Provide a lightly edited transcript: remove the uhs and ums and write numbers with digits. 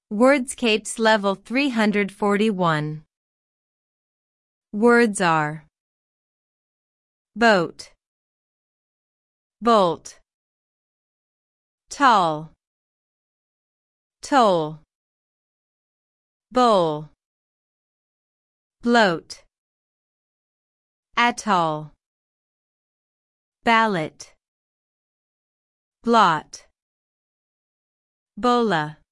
Wordscapes Level 341. Words are boat, bolt, tall, toll, bowl, bloat, atoll, ballot, blot, bola.